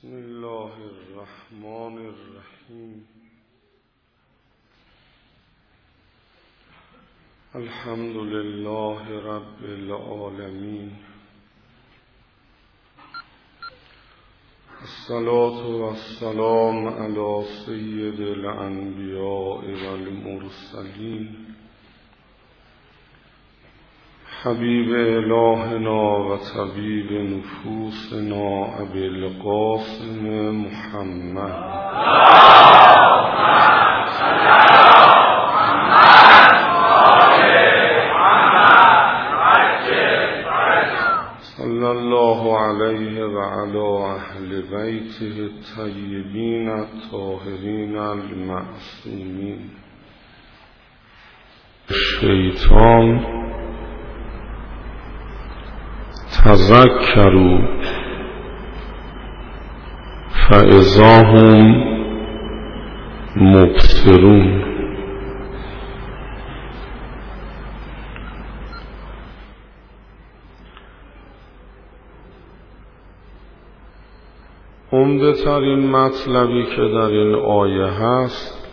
بسم الله الرحمن الرحیم. الحمد لله رب العالمین. الصلاة والسلام علی سید الانبیاء والمرسلین حبیب الهنا و طبیب نفوسنا ابی القاسم محمد صلی الله علیه و علی اهل بیته الطیبین الطاهرین المعصومین. شیطان تذکروا فاذا هم مبصرون. عمده ترین مطلبی که در این آیه هست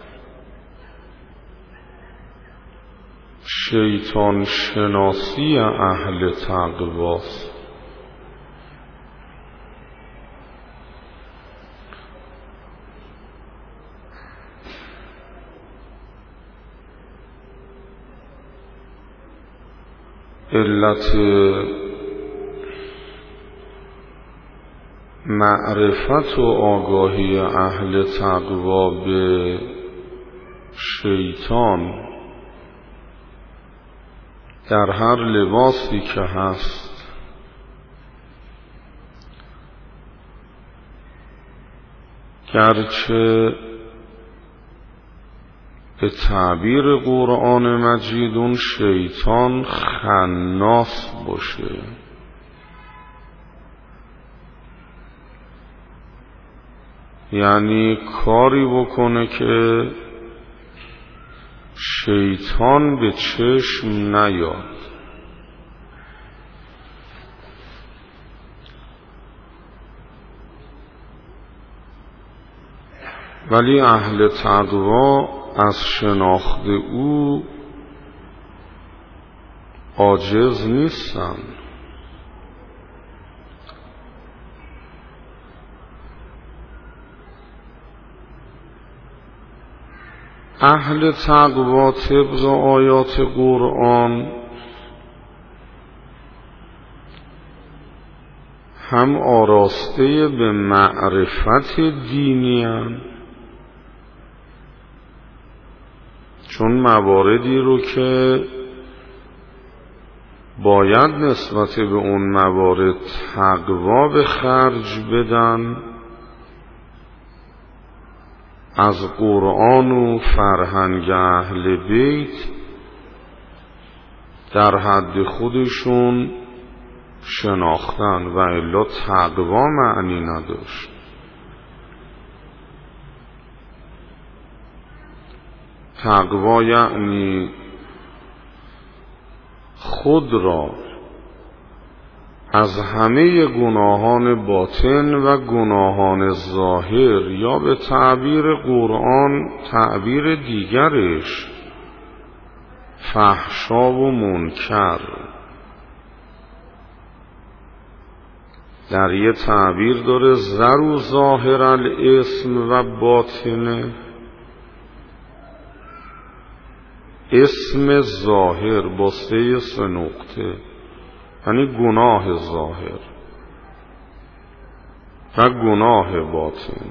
شیطان شناسی اهل تقواست. علت معرفت و آگاهی اهل تقوا به شیطان در هر لباسی که هست گرچه به تعبیر قرآن مجید اون شیطان خناس باشه، یعنی کاری بکنه که شیطان به چشم نیاد. ولی اهل تقوا از شناخت او عاجز نیستن. اهل تقوا طبق آیات قرآن هم آراسته به معرفت دینی هستند، چون مواردی رو که باید نسبت به اون موارد تقوا به خرج بدن از قرآن و فرهنگ اهل بیت در حد خودشون شناختن و الا تقوا معنی نداشت. تقوا یعنی خود را از همه گناهان باطن و گناهان ظاهر، یا به تعبیر قرآن تعبیر دیگرش فحشا و منکر، در یه تعبیر داره ذرو ظاهر الاسم و باطنه. اسم ظاهر با سه نقطه یعنی گناه ظاهر و گناه باطن،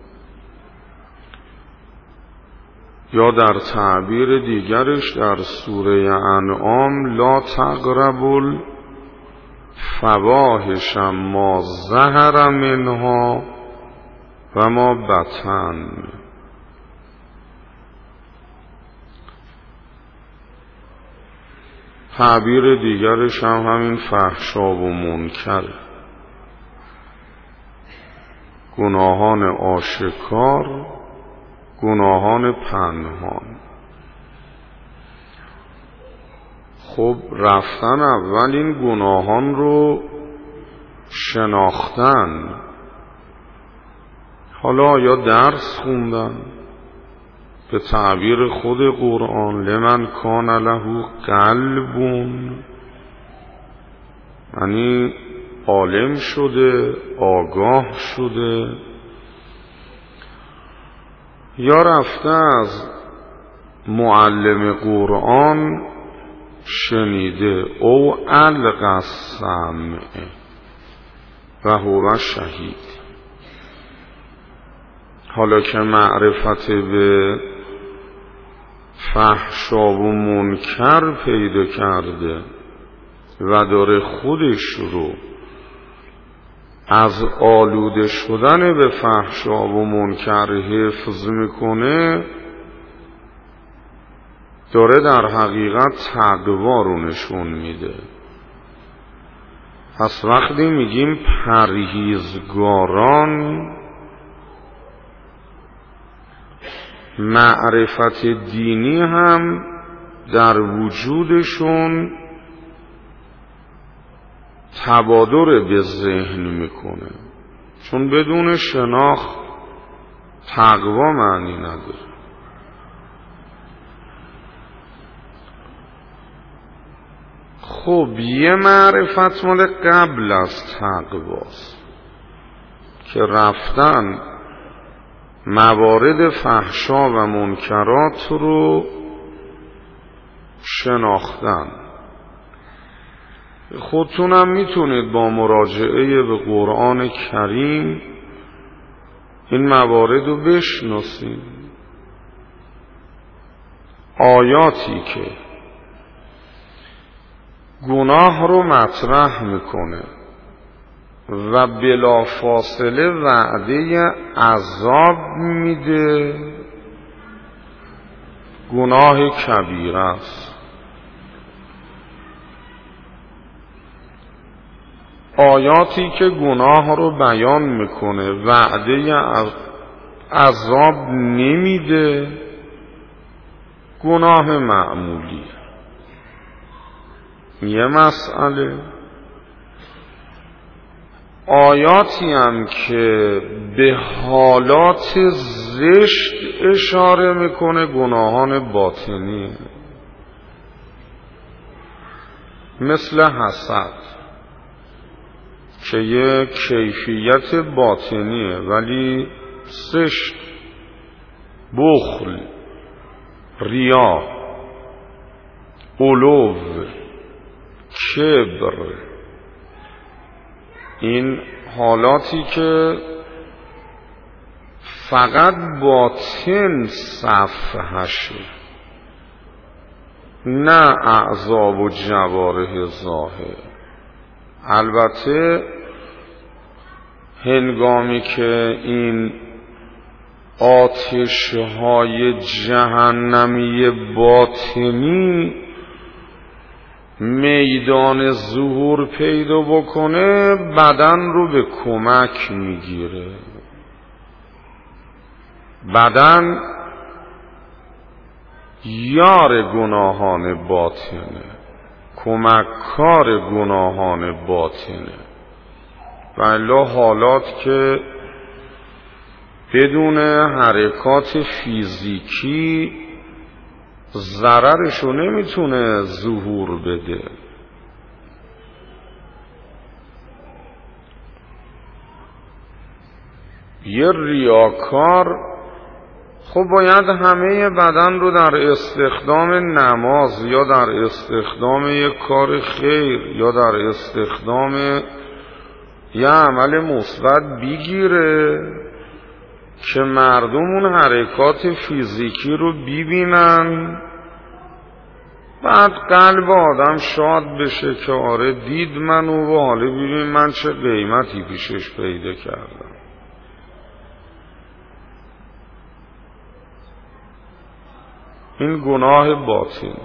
یا در تعبیر دیگرش در سوره انعام لا تقربوا الفواحش ما ظهر منها و ما بطن. تعبیر دیگرش هم همین فحشا و منکر، گناهان آشکار، گناهان پنهان. خب رفتن اول این گناهان رو شناختن حالا یا درس خوندن، به تعبیر خود قرآن لمن کان له قلب، یعنی عالم شده، آگاه شده، یا رفته از معلم قرآن شنیده، او القى السمع و هو شهید. حالا که معرفت به فحشا و منکر پیدا کرده و داره خودش رو از آلوده شدن به فحشا و منکر حفظ میکنه، داره در حقیقت تقوا رو نشون میده. پس وقتی میگیم پرهیزگاران، معرفت دینی هم در وجودشون تبادر به ذهن میکنه، چون بدون شناخت تقوا معنی نداره. خب یه معرفت مال قبل از تقواست که رفتن موارد فحشا و منکرات رو شناختن. خودتونم میتونید با مراجعه به قرآن کریم این موارد رو بشناسید. آیاتی که گناه رو مطرح میکنه و بلافاصله وعده عذاب میده، گناه کبیره است. آیاتی که گناه رو بیان میکنه وعده عذاب نمیده، گناه معمولی. یه مسئله. آیاتی هم که به حالات زشت اشاره میکنه، گناهان باطنی، مثل حسد که یه کیفیت باطنیه ولی زشت، بخل، ریا، علو، کبر، این حالاتی که فقط باطن صفحشه، نه اعضا و جوارح ظاهر. البته هنگامی که این آتش‌های جهنمی باطنی میدان ظهور پیدا بکنه، بدن رو به کمک میگیره. بدن یار گناهان باطنه، کمککار گناهان باطنه. و الا حالات که بدون حرکات فیزیکی ضررشو نمیتونه ظهور بده. یه ریاکار خب باید همه بدن رو در استخدام نماز یا در استخدام یک کار خیر یا در استخدام یه عمل مثبت بگیره که مردم اون حرکات فیزیکی رو ببینن، بعد قلب آدم شاد بشه که آره دید منو و حالا ببین من چه قیمتی پیشش پیدا کردم. این گناه باطنی.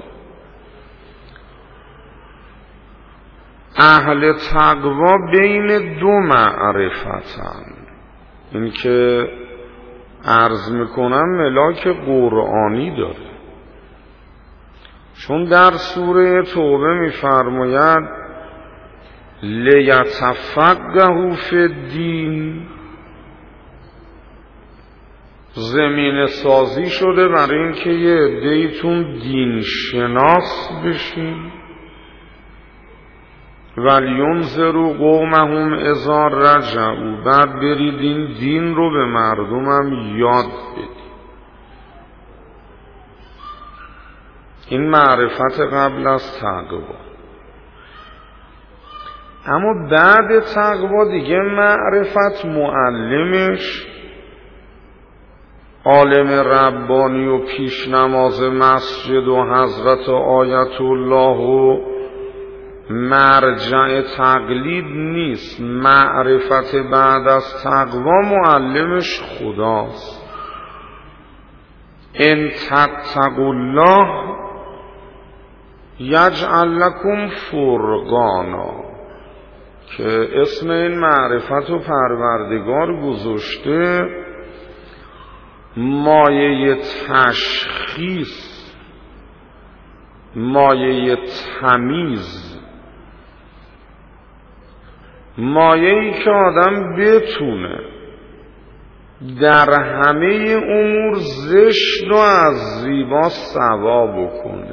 اهل تقوا بین دو معرفتن. این که عرض میکنم ملاک قرآنی داره، چون در سوره توبه میفرماید لیتفقهوا فی الدین، زمینه سازی شده برای اینکه یه عده‌ایتون دین شناس بشین. وَلْيُنذِرُوا قَوْمَهُمْ إِذَا رَجَعُوا، بعد برید این دین رو به مردمم یاد بدید. این معرفت قبل از تقوا. اما بعد تقوا دیگه معرفت معلمش عالم ربانی و پیش نماز مسجد و حضرت آیت الله و مرجع تقلید نیست. معرفت بعد از تقوا معلمش خداست. ان تتقوا الله یجعل لکم فرقانا، که اسم این معرفت و پروردگار گذاشته مایه تشخیص، مایه تمیز، مایه‌ای که آدم بتونه در همه امور زشت و از زیبا سوا بکنه،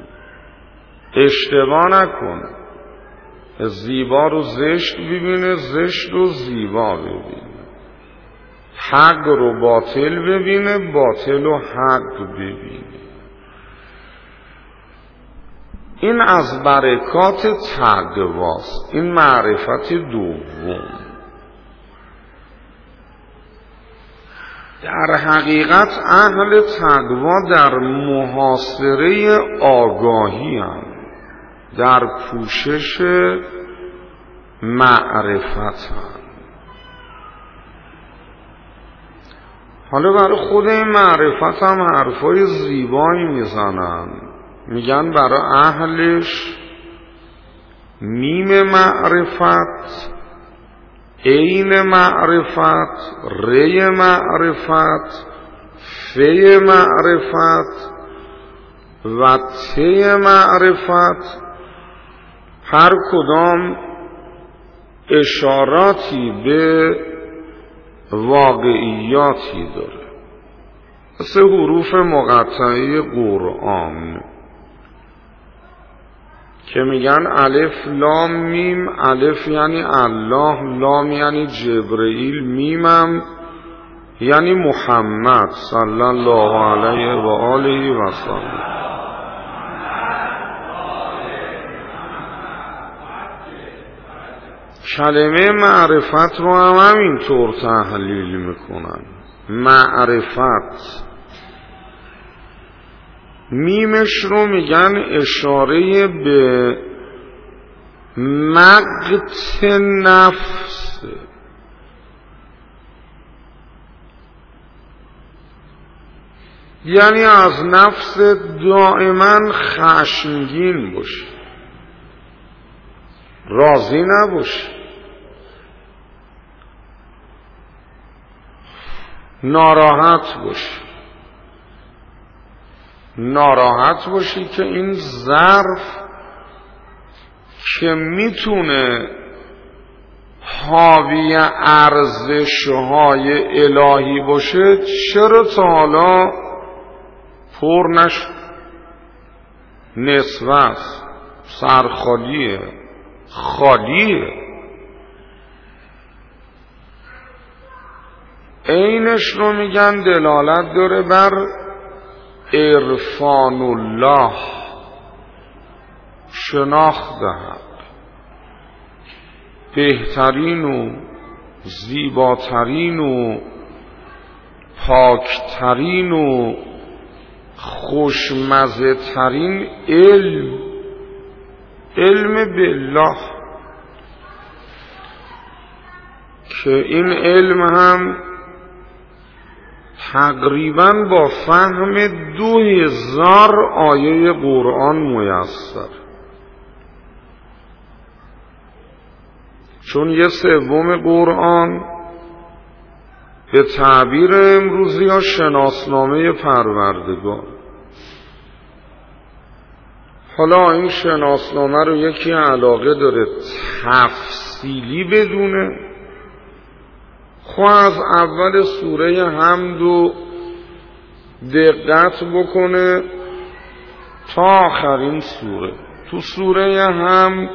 اشتباه نکنه، زیبا رو زشت ببینه، زشت رو زیبا ببینه، حق رو باطل ببینه، باطل رو حق ببینه. این از برکات تقواست. این معرفت دوم. در حقیقت اهل تقوا در محاصره آگاهی هم، در پوشش معرفت هم. حالا برای خود این معرفت هم حرفای زیبایی میزنن، میگن برای اهلش میم معرفت، عین معرفت، ری معرفت، فی معرفت و تی معرفت، هر کدام اشاراتی به واقعیاتی داره، مثل حروف مقطعه قرآن که میگن الف لام میم. الف یعنی الله، لام یعنی جبرئیل، میمم یعنی محمد صلی الله علیه و آله و سلم. کلمه معرفت رو هم همینطور تحلیل میکنن. معرفت میمش رو میگن اشاره به مقت نفس، یعنی از نفس دائما خشمگین باشی، راضی نباشی، ناراحت باشی. ناراحت باشی که این ظرف که میتونه حاوی ارزش‌های الهی باشه چرا تا حالا پر نشد؟ نصف است، سرخالیه، خالیه. عینش رو میگن دلالت داره بر عرفان الله، شناخت حق. بهترین و زیباترین و پاکترین و خوشمزه ترین علم بالله، که این علم هم تقریبا با فهم 2000 آیه قرآن میسر، چون 1/3 قرآن به تعبیر امروزی ها شناسنامه پروردگار. حالا این شناسنامه رو یکی علاقه داره تفصیلی بدونه، خب از اول سوره حمد و دقت بکنه تا آخرین سوره. تو سوره هم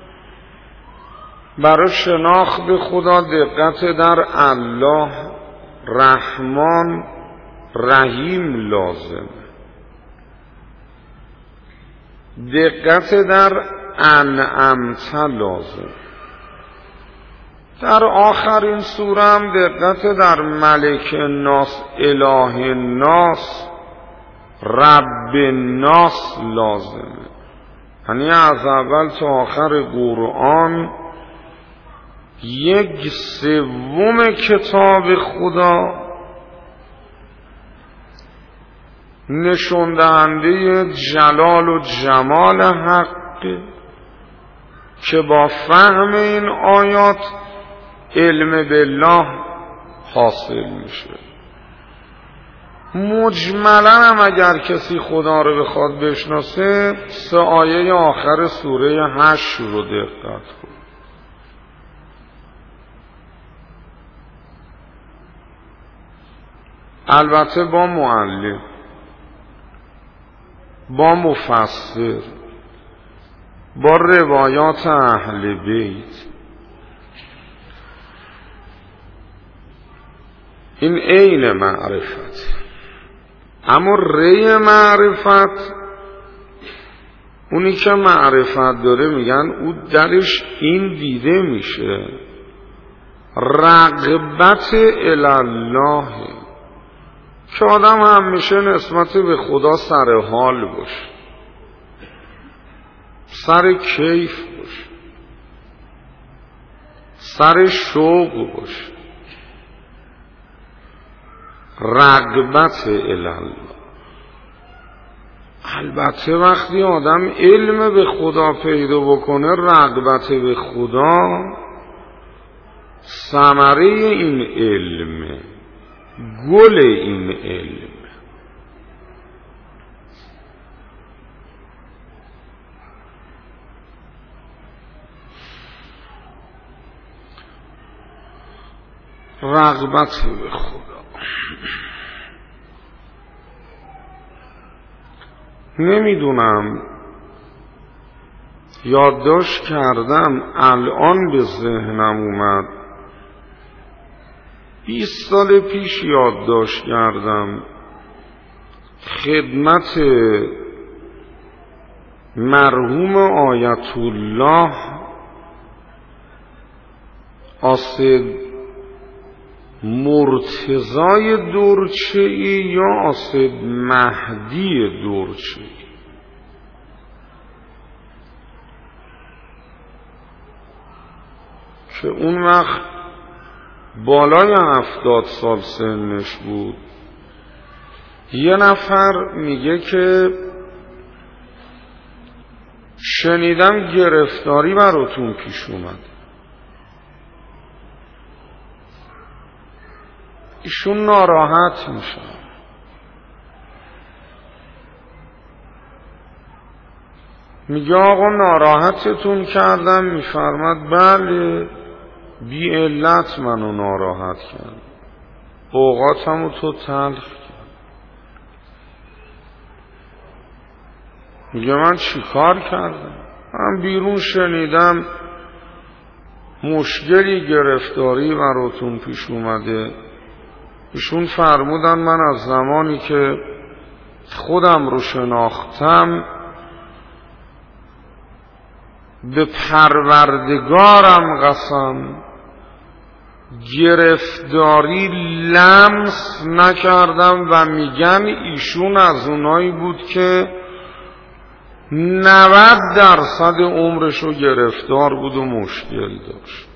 برای شناخت خدا دقت در الله رحمان رحیم لازم، دقت در انعمت لازم. در آخرین سوره هم دقت در ملک الناس اله الناس رب الناس لازمه. یعنی از اول تا آخر قرآن 1/3 کتاب خدا نشون دهنده جلال و جمال حق که با فهم این آیات علم بالله حاصل میشه. مجملا هم اگر کسی خدا رو بخواد بشناسه 3 آیه آخر سوره 8 رو دقت کن. البته با معلم، با مفسر، با روایات اهل بیت. این عین معرفت. اما ری معرفت، اونی که معرفت داره میگن او درش این دیده میشه رغبت الله، که آدم همیشه نسبت به خدا سر حال باشه، سر کیف باشه، سر شوق باشه، رغبت الله. البته وقتی آدم علم به خدا پیدا بکنه، رغبت به خدا ثمره این علم، گل این علم. رغبت به خدا. نمیدونم، یادداشت کردم الان به ذهنم اومد، 20 سال پیش یادداشت کردم خدمت مرحوم آیت الله آسد مرتضای دورچه‌ای یا آسد مهدی دورچه‌ای، که اون وقت بالای 70 سال سنش بود. یه نفر میگه که شنیدم گرفتاری براتون پیش اومد. ایشون ناراحت میشه. میگه آقا ناراحتتون کردم؟ میفرماد بله، بی علت منو ناراحت کرد، اوقاتمو تو تلخ کرد. میگه من چی کار کردم؟ من بیرون شنیدم مشکلی گرفتاری براتون پیش اومده. ایشون فرمودن من از زمانی که خودم رو شناختم به پروردگارم قسم گرفتاری لمس نکردم، و میگن ایشون از اونایی بود که 90% عمرشو گرفتار بود و مشکل داشت.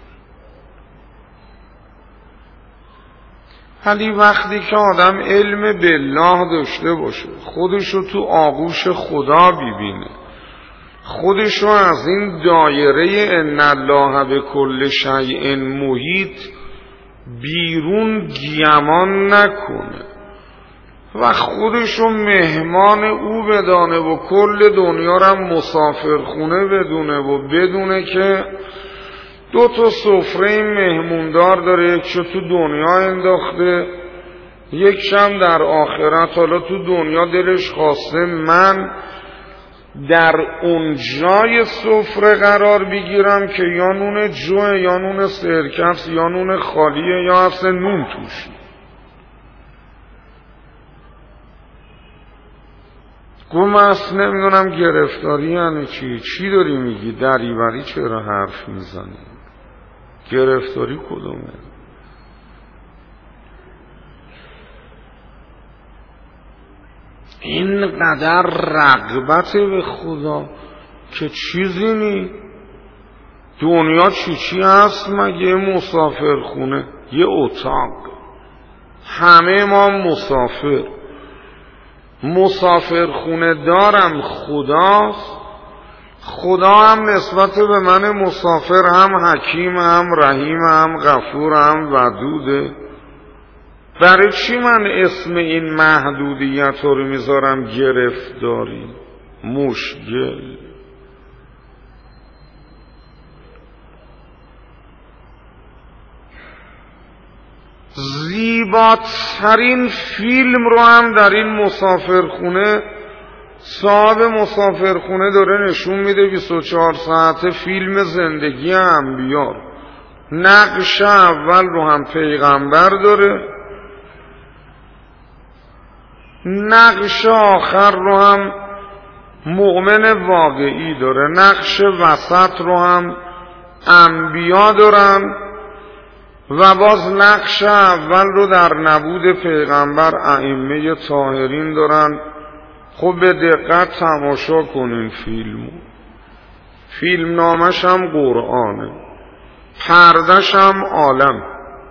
ولی وقتی که آدم علم بالله داشته باشه، خودشو تو آغوش خدا ببینه، خودشو از این دایره ان الله به کل شیء محیط بیرون گمان نکنه و خودشو مهمان او بدانه و کل دنیا را مسافرخونه بدونه و بدونه که 2 سفره مهموندار داره، یکی تو دنیا انداخته، یک شم در آخرت. حالا تو دنیا دلش خواسته من در اون جای سفره قرار بگیرم که یا نون جوه یا نون سرکس یا نون خالیه یا اصلا نون توش. گم اصلا نمیدونم گرفتاری یعنی چی داری میگی؟ دریوری چرا حرف میزنی؟ گرفتاری کدومه؟ اینقدر رغبت به خدا که چیزی نی. دنیا چی هست مگه؟ مسافرخونه، یه اتاق، همه ما مسافرخونه دارم خداست. خدا هم نسبت به من مسافر هم حکیم هم رحیم هم غفور هم ودوده. برای چی من اسم این محدودیت رو میذارم گرفتاری، مشکل؟ زیباترین فیلم رو هم در این مسافرخونه صاحب مسافرخونه داره نشون میده. 24 ساعته فیلم زندگی انبیا. نقش اول رو هم پیغمبر داره، نقش آخر رو هم مؤمن واقعی داره، نقش وسط رو هم انبیا دارن و باز نقش اول رو در نبود پیغمبر ائمه طاهرین دارن. خب به دقت تماشا کنین فیلم نامش هم قرآنه، پردش هم عالم.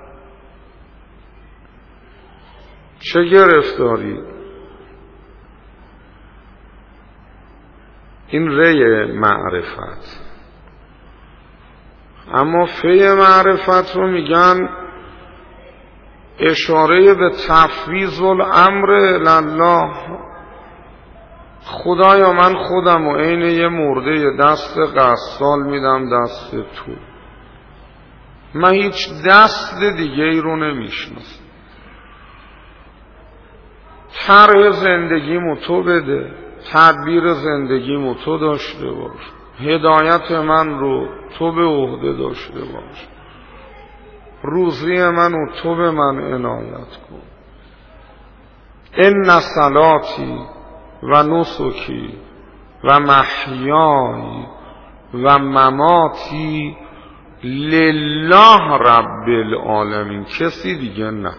چه گرفتاری؟ این ری معرفت. اما فی معرفت رو میگن اشاره به تفویض الامر الله. خدایا من خودم و عین یه مرده دست غسال میدم دست تو، من هیچ دست دیگه ای رو نمیشناسم. طرح زندگیمو تو بده، تدبیر زندگیمو تو داشته باش، هدایت من رو تو به عهده داشته باش، روزی منو تو به من عنایت کن. ان صلاتی و نسکی و محیای و مماتی لله رب العالمین. کسی دیگه نه.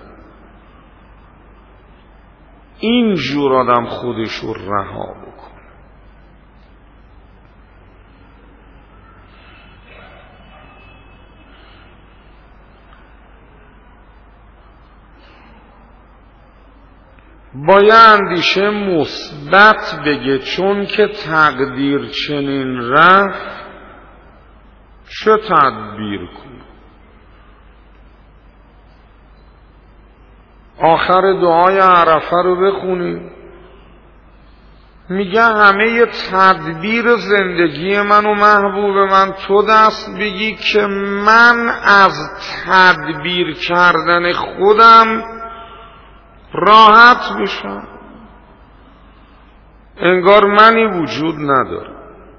اینجور آدم خودش رو رها بکن. با یه اندیشه مثبت بگه چون که تقدیر چنین رفت چه تدبیر کن. آخر دعای عرفه رو بخونیم، میگه همه تدبیر زندگی من و محبوب من تو دست بگی که من از تدبیر کردن خودم راحت بشم. انگار منی وجود نداره،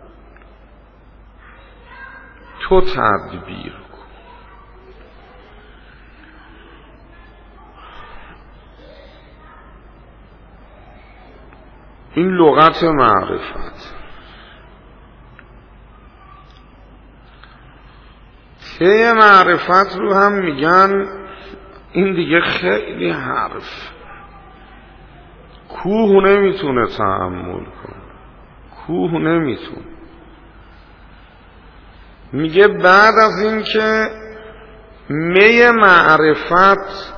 تو تدبیر کن. این لغت معرفت. طی معرفت رو هم میگن این دیگه خیلی حرف. کوه نمیتونه تحمل کنه، کوه نمیتونه. میگه بعد از این که می معرفت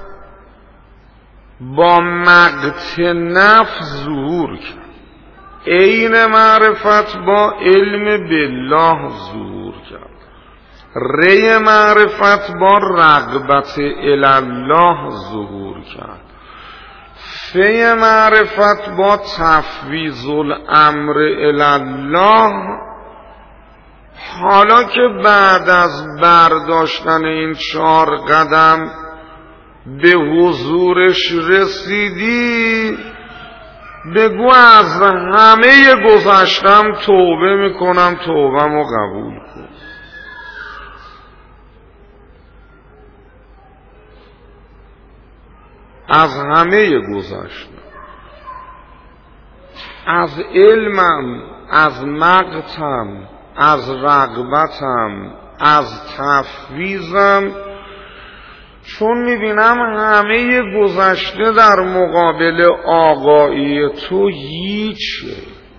با مقت نفس ظهور کرد، عین معرفت با علم بالله ظهور کرد، ری معرفت با رغبت الله ظهور کرد، فی معرفت با تفویض الامر الله. حالا که بعد از برداشتن این 4 قدم به حضورش رسیدی بگو از همه گذشتم توبه میکنم، توبه‌مو قبول کن. از همه گذشتم، از علمم، از مقتم، از رغبتم، از تفویضم، چون میبینم همه گذشته در مقابل آقایی تو هیچه.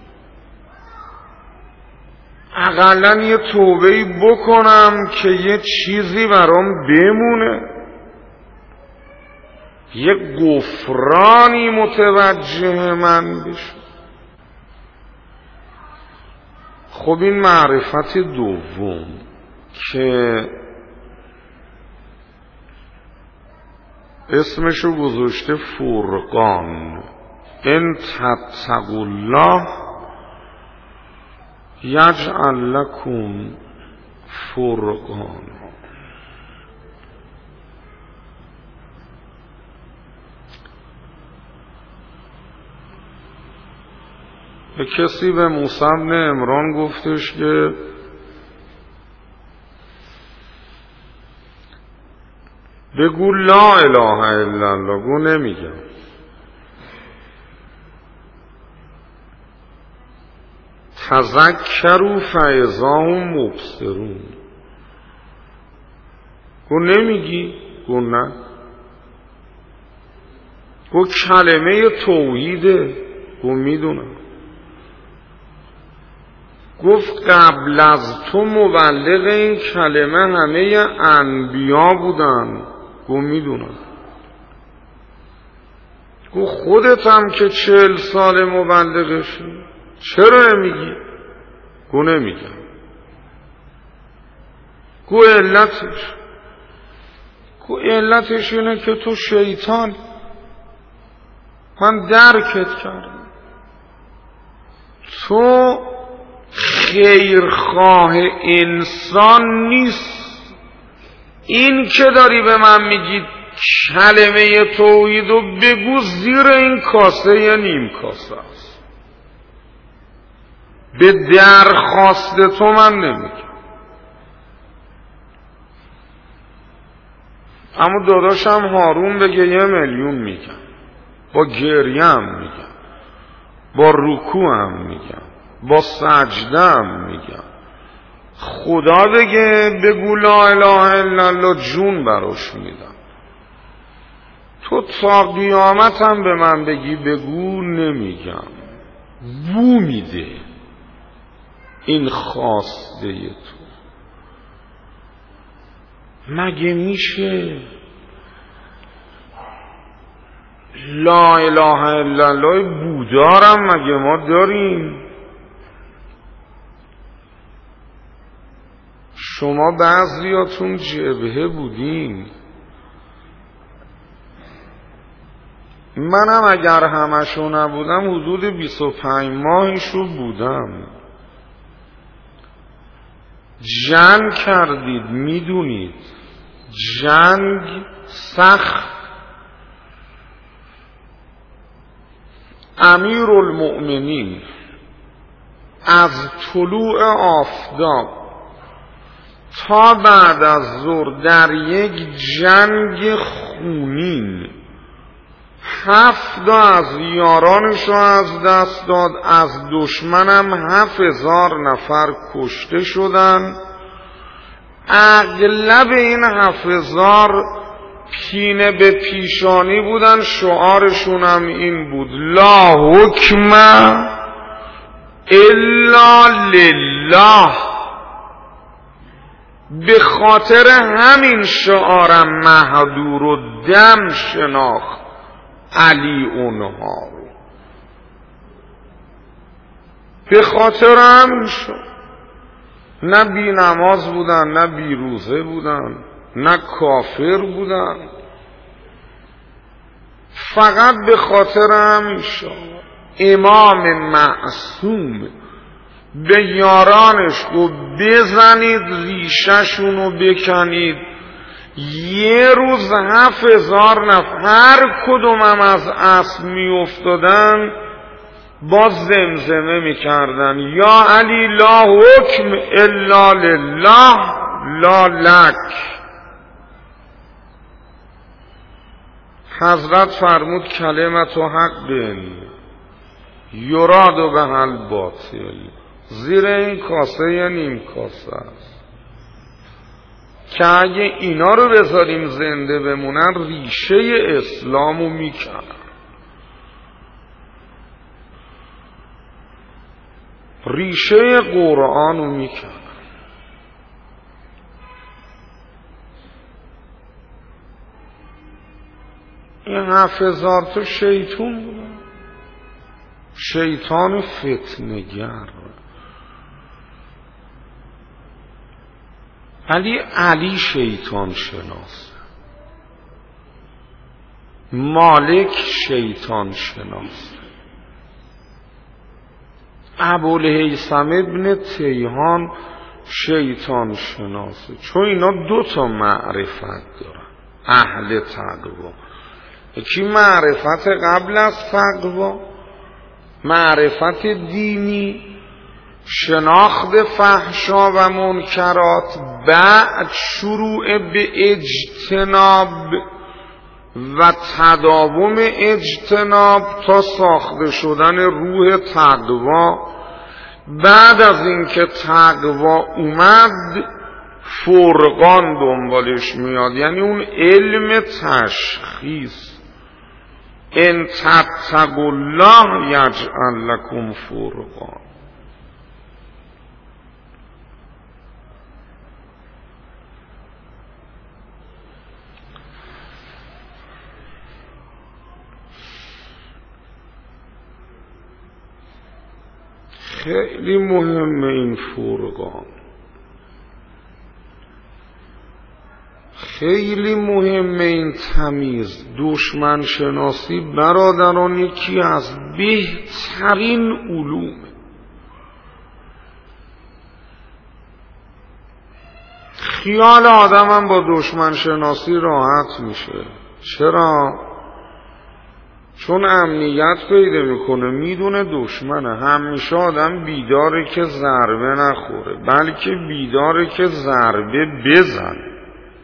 اقلن یه توبه‌ای بکنم که یه چیزی برام بمونه، یه غفرانی متوجه من بشه. خب این معرفت دوم که اسمشو گذاشته فرقان، ان تتقوا الله یجعل لکم فرقان. به کسی به موسی بن عمران گفتش که بگو لا اله الا الله. گو نمیگم. تذکروا فاذا هم مبصرون. گو نمیگی؟ گو نه. گو کلمه توحیده. گو میدونم. گفت قبل از تو مبلغ این کلمه همه انبیا بودن. گو میدونم. گو خودت هم که 40 سال مبلغشی، چرا نمیگی؟ گو نمیگم. گو علتش اینه که تو شیطان، من درکت کردم، تو خیرخواه انسان نیست. این که داری به من میگی کلمه توحیدو بگو، زیر این کاسه یا نیم کاسه است. به درخواست تو من نمیگم. اما داداشم هارون بگه 1,000,000 میگم، با گریم میگم، با رکوعم میگم، با سجدم میگم. خدا بگه بگو لا اله الا الله، جون براش میدم. تو تا قیامت هم به من بگی بگو، نمیگم. بو میده این خواسته تو. مگه میشه لا اله الا الله بودارم مگه ما داریم؟ شما بعضیاتون جبهه بودین، منم اگر همشو نبودم حدود 25 ماهشو بودم. جنگ کردید، میدونید جنگ سخت. امیرالمؤمنین از طلوع آفتاب تا بعد از ظهر در یک جنگ خونین 7 از یارانشو از دست داد. از دشمنم 7,000 نفر کشته شدن. اغلب این 7,000 پینه به پیشانی بودن. شعارشون هم این بود لا حکم الا لله. به خاطر همین شعارم مهدور و دم شناخت علی اونها رو. به خاطر همین شد. نه بی نماز بودن، نه بی روزه بودن، نه کافر بودن، فقط به خاطر همین شد. امام معصوم به یارانش گفت بزنید ریشه‌شونو بکنید، یه روز 7000 نفر هر کدوم هم از اسب می افتادن باز زمزمه می کردن یا علی لا حکم الا لله لا لک. حضرت فرمود کلمت حق یراد و به حل باطل. زیر این کاسه یا نیم کاسه است که اگه اینا رو بذاریم زنده بمونن ریشه اسلامو میکنن. ریشه قرآنو میکنن. این 7000 تا شیطان بودن، شیطان فتنگر. ولی علی شیطان شناس، مالک شیطان شناس، ابوالهیثم ابن تیهان شیطان شناسه. چون اینا 2 معرفت دارن اهل تقوا. یکی معرفت قبل از تقوا، معرفت دینی، شناخت فحشا و منکرات، بعد شروع به اجتناب و تداوم اجتناب تا ساخته شدن روح تقوا. بعد از اینکه تقوا اومد فرقان دنبالش میاد، یعنی اون علم تشخیص. ان تتقوا الله یجعل لکم فرقان. خیلی مهمه این فرقان، خیلی مهمه این تمیز. دشمن شناسی برادران یکی از بهترین علومه. خیال آدم هم با دشمن شناسی راحت میشه. چرا؟ چون امنیت پیدا میکنه، میدونه دشمنه. همیشه آدم بیداره که ضربه نخوره، بلکه بیداره که ضربه بزنه.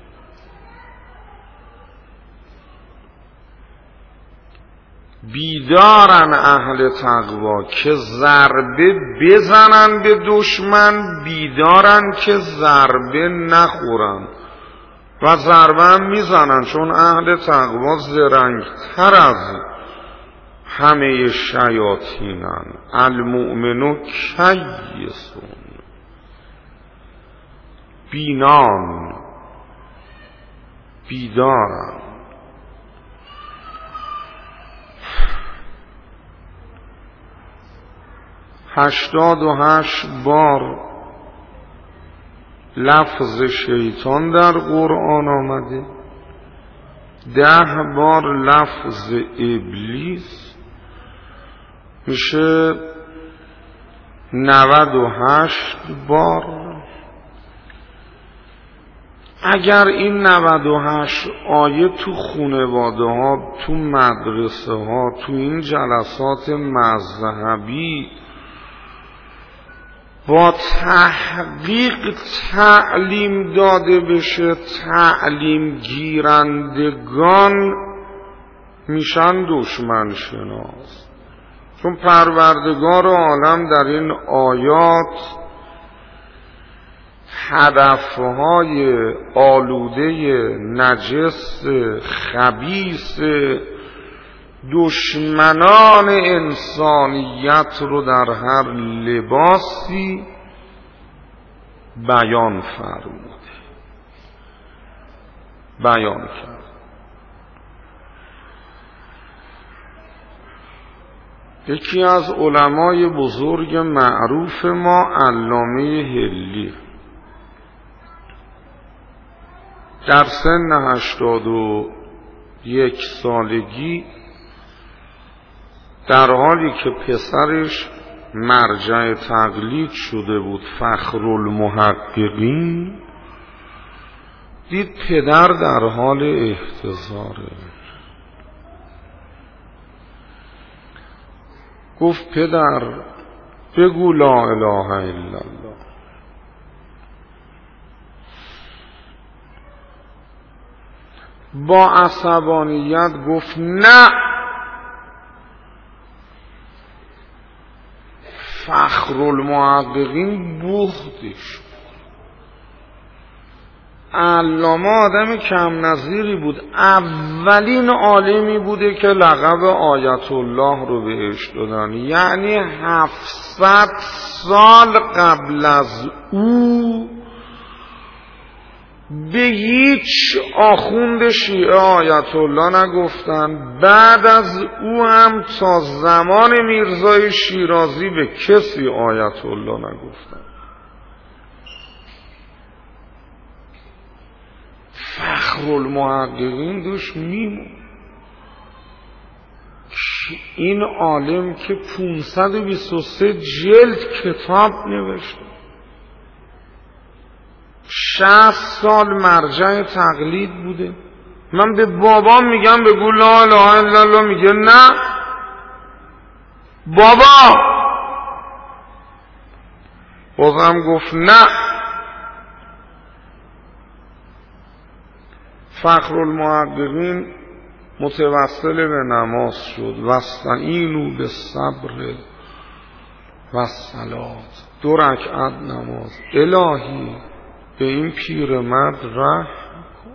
بیدارن اهل تقوا که ضربه بزنن به دشمن، بیدارن که ضربه نخورن و ضربه هم میزنن. چون اهل تقوا زرنگتر از همه شیاطینن. المؤمنو کیسون، بینان، بیدارن. هشتاد و 8 بار لفظ شیطان در قرآن آمده، 10 بار لفظ ابلیس، میشه 98 بار. اگر این 98 آیه تو خانواده ها، تو مدرسه ها، تو این جلسات مذهبی با تحقیق تعلیم داده بشه، تعلیم گیرندگان میشن دشمن شناس. چون پروردگار عالم در این آیات هدفهای آلوده نجس خبیث دشمنان انسانیت رو در هر لباسی بیان فرموده، بیان کرد. یکی از علمای بزرگ معروف ما علامه حلی در سن 81 سالگی، در حالی که پسرش مرجع تقلید شده بود، فخرالمحققین، دید پدر در حال احتضاره. گفت پدر بگو لا اله الا الله. با عصبانیت گفت نه. فخرالمحققین بغضش. علامه آدم کم نظیری بود، اولین عالمی بوده که لقب آیت الله رو بهش دادن، یعنی 700 سال قبل از او به هیچ آخوند شیعه آیت الله نگفتن، بعد از او هم تا زمان میرزای شیرازی به کسی آیت الله نگفتن. فخرالمحققین دوش میمون این عالم که 523 جلد کتاب نوشته، 60 سال مرجع تقلید بوده. من به بابام میگم بگو لا اله الا الله، میگه نه بابا. بازم گفت نه. فخرالمحققین متوسل به نماز شد. واستعینوا بالصبر والصلاة. 2 رکعت نماز. الهی به این پیرمرد رحم کن.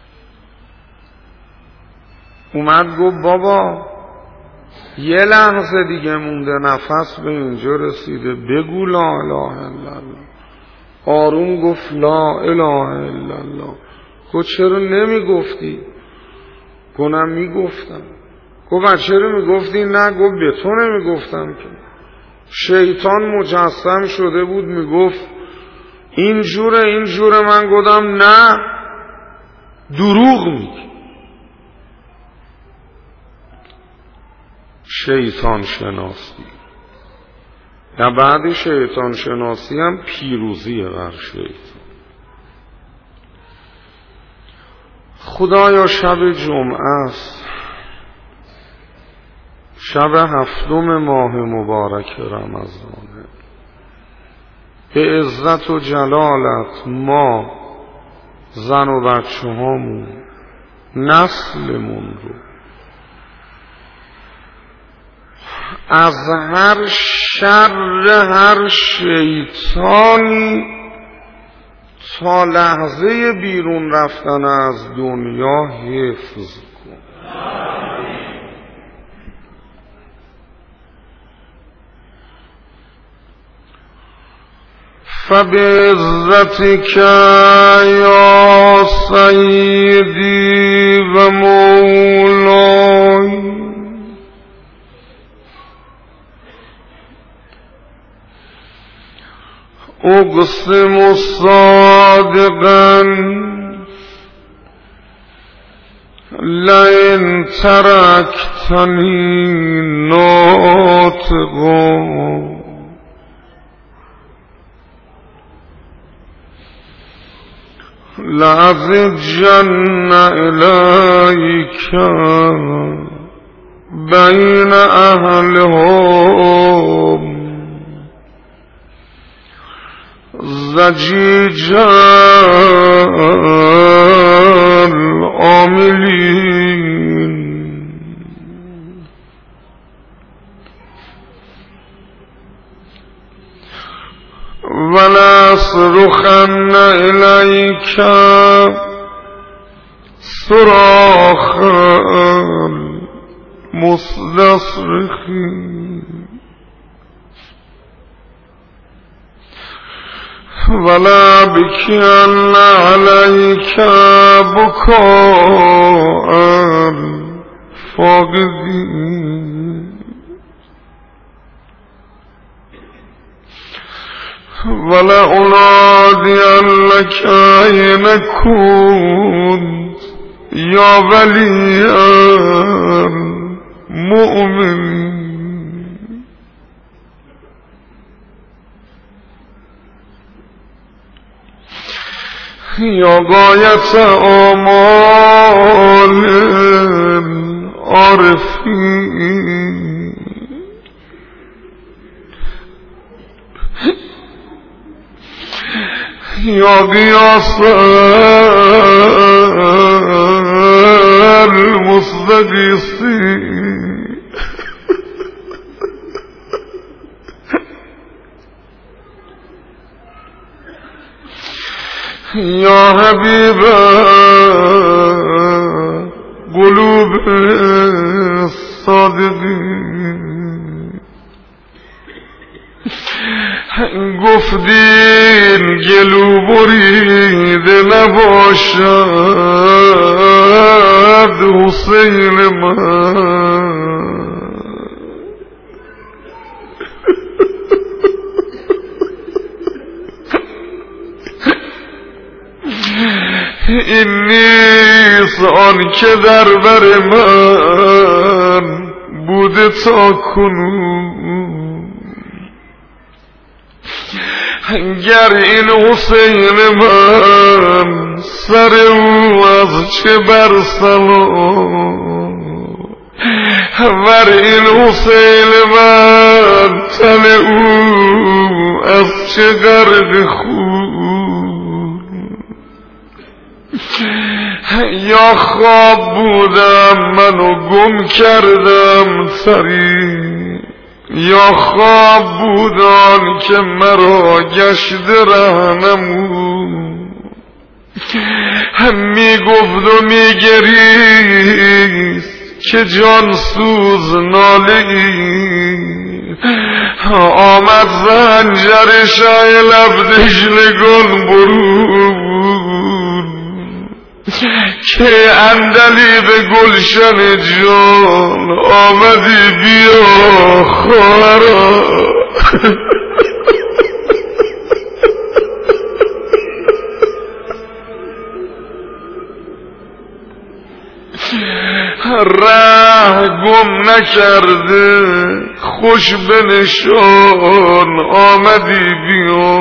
اومد گفت بابا یه لحظه دیگه مونده، نفس به اینجا رسیده، بگو لا اله الا الله. آروم گفت لا اله الا الله. گفت چرا نمی گفتی؟ گفتم می گفتم. گفت چرا می گفتی؟ نه. گفت به تو نمی گفتم که. شیطان مجسم شده بود می گفت این جوره. من گفتم نه دروغ میگی. شیطان شناسی و بعد شیطان شناسی هم پیروزی بر شیطان. خدایا شب جمعه است، شب 7 ماه مبارک رمضانه. به عزت و جلالت ما زن و بچه هامون نسلمون رو از هر شر هر شیطانی تا لحظه بیرون رفتن از دنیا حفظ کن. فبعزتك یا سیدی و مولای اقسم صادقا لئن ترکتنی ناطقا لأزجن إليك بين أهلهم زجیجا العاملین ولأصرخن إلیک صراخ المستصرخین ولا بكين عليك بكاء الفاقدين ولا أنادينك أين كنت يا ولي المؤمنين یا غایت آمال عارفین یا قیاس المستقیسین یا حبیب قلوب الصادقین گفتین گلو بریده نباشد حسین من این نیست آن که در بر من بوده تا کنون گر این حسین من سر او از چه برسلام ور این حسین من تن او از چه غرق خون یا خواب بودم منو گم کردم طریق یا خواب بودان که مرا گشت رهنمون می گفت و می گریست که جان سوز ناله ای آمد زنجر شای لب دجلگان برون که اندلی به گلشن جان آمدی بیا خواهرا ره گم نکرده خوش به نشان آمدی بیا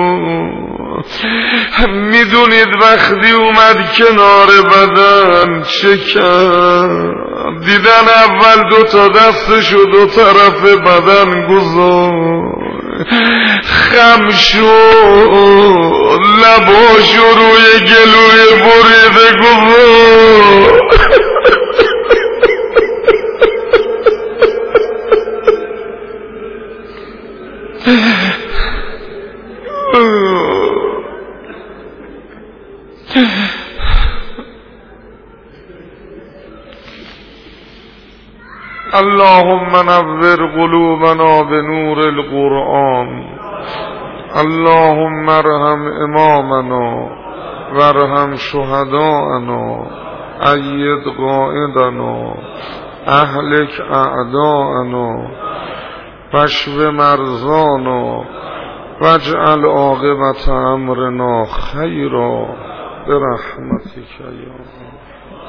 میدونید وقتی اومد کنار بدن چه کرد دیدن اول دوتا دستشو دو طرف بدن گذار خم شد لباشو روی گلوی بریده گذار اللهم نور قلوبنا بنور القرآن اللهم ارحم امامنا وارحم شهداءنا اید قائدنا اهلک اعداءنا واشف مرضانا واجعل عاقبت امرنا خیرا برحمتک یا